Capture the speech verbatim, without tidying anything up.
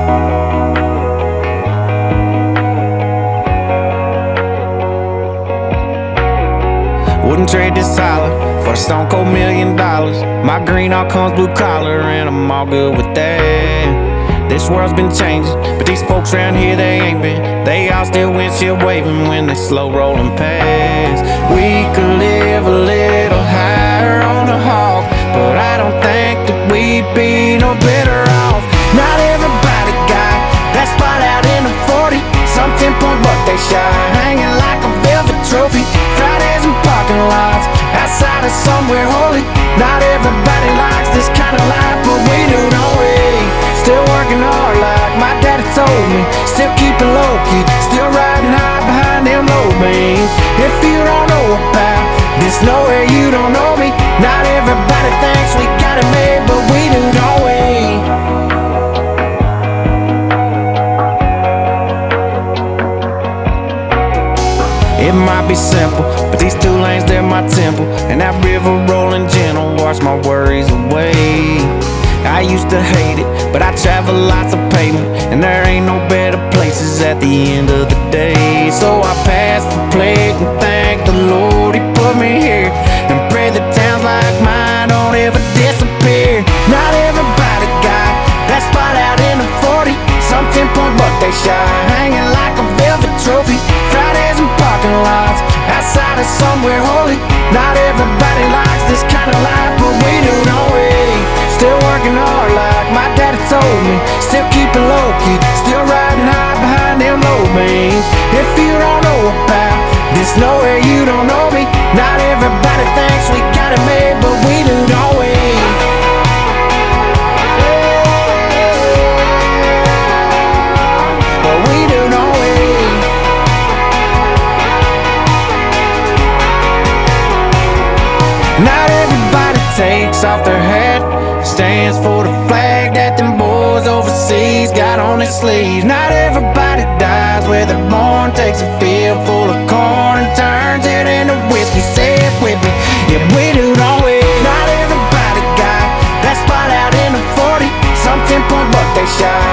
Wouldn't trade this holler for a stone cold million dollars. My green all comes blue collar, and I'm all good with that. This world's been changing, but these folks around here, they ain't been. They all still windshield waving when they slow rolling past. We could live a little higher on the hog, but I don't think that we'd be no better off. Not everybody got that spot out in the forty. Some ten point but they shine, hanging like a velvet trophy. Fridays in parking lots, outside of somewhere holy. Not everybody likes this kind of life, but we do, don't we? Still working hard like my daddy told me. Still keeping low key, still riding high behind them low beams. If you don't know about this nowhere, you don't know me. Not everybody thinks we got it made, but we do, don't we? It might be simple, but these two lanes, they're my temple. And that river rolling gentle, wash my worries away. I used to hate it, but I travel lots of pavement, and there ain't no better places at the end of the day. So I pass the plate and thank the Lord He put me here, and pray that towns like mine don't ever disappear. Not everybody got that spot out in the forty. Some ten point but they shine, hanging like a velvet trophy. Fridays in parking lots, outside of somewhere holy. Not everybody likes this kind of life, but we do, don't we? Still working hard like my daddy told me. Still keeping low key, still riding high behind them low beams. If you don't know about this nowhere, you don't know me. Not everybody thinks we got it made, but we do, don't we? But we do, don't we? Not everybody takes off their hat, stands for the flag that them boys overseas got on their sleeves. Not everybody dies where they're born, takes a field full of corn and turns it into whiskey. Say it with me, yeah, we do, don't we? Not everybody got that spot out in the forty. Some ten point but they shine,